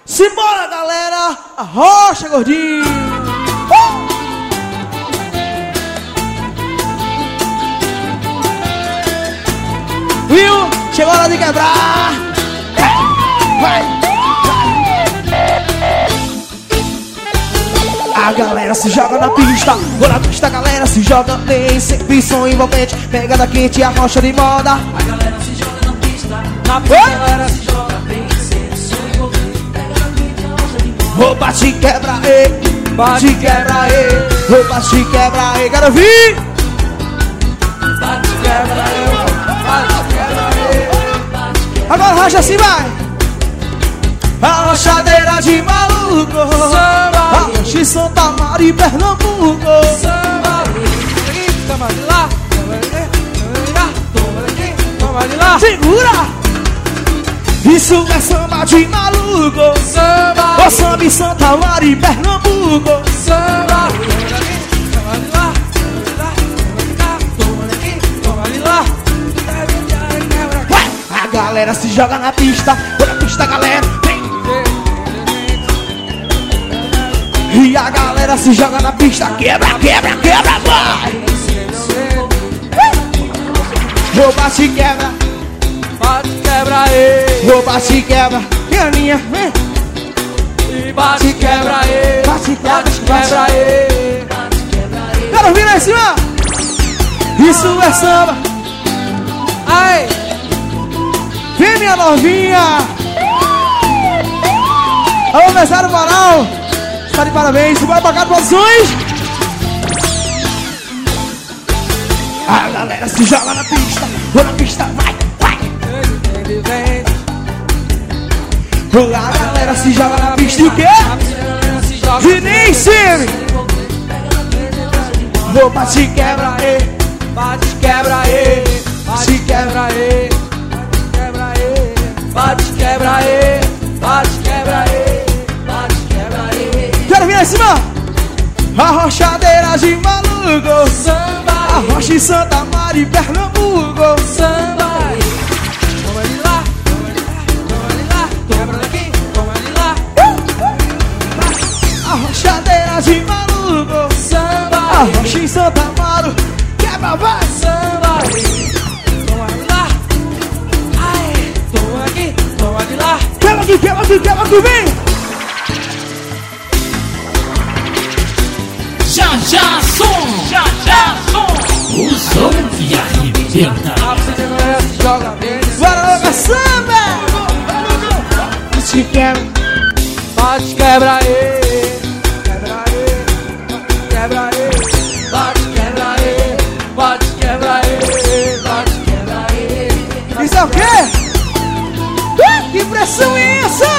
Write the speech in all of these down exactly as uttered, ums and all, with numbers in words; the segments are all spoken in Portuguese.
Simbora, galera! Arrocha, gordinho! Uh! Viu? Chegou a hora de quebrar! Vai! A galera se joga na pista, ou na pista a galera se joga bem. Sempre som envolvente, pegada quente e a rocha de moda. A galera se joga na pista, na pista a galera se joga bem. Sempre som envolvente, pegada quente e a rocha de moda. Roupa te quebra, ei, bate quebra, ei. Roupa te quebra, ei, quero vir! Bate quebra, ei, bate quebra, ei. Agora rocha assim, vai! A rochadeira de maluco, Samba, a rocha em Santa Maria e Pernambuco. samba, toma de lá, toma de lá, toma daqui, toma de lá. Segura! Isso é samba de maluco, Samba, o samba em Santa Maria e Pernambuco. samba, toma de lá, toma de lá, toma de lá, toma daqui, toma de lá. Ué, a galera se joga na pista, ou na pista a galera vem. E a galera se joga na pista, quebra, quebra, quebra, vai! Roupa te quebra, Bate quebra, ei, roupa te quebra, pianinha, vem! e bate quebra, ei, Bate, quebra, quebra, ei. Quero ouvir lá em cima! Isso é samba! Ai, Vem, minha novinha! Alô, mesário Moral! Está de parabéns, bora pagar produções! A galera se joga na pista, ou na pista, vai, vai! ele vem. A galera se joga na pista e o quê? Vinícius! Roupa te quebra, ei, Bate quebra, ei, se quebra, ei, quebra, ei, bate quebra, ei, bate quebra, ei, bate quebra, ei. Quero vir lá em cima! A rochadeira de maluco, a Samba, rocha em Santa Maria e Pernambuco. samba, toma de lá, toma de lá, toma de lá, quebra daqui, toma de lá. A rochadeira de maluco, a Samba, rocha em Santa Maria, quebra, vai! samba, toma de lá. Ai, toma aqui, toma de lá. Quebra aqui, quebra aqui, quebra aqui, vem! Já já som, já já som, o som que arrebenta. A galera se joga bem. Bora, louca, samba! Se quebra, Bate quebra, ei, quebra, ei, quebra, ei, bate quebra, ei, bate quebra, ei, bate quebra, ei. isso é o quê? Uh, que pressão é essa?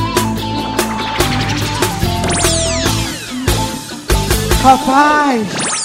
Rapaz,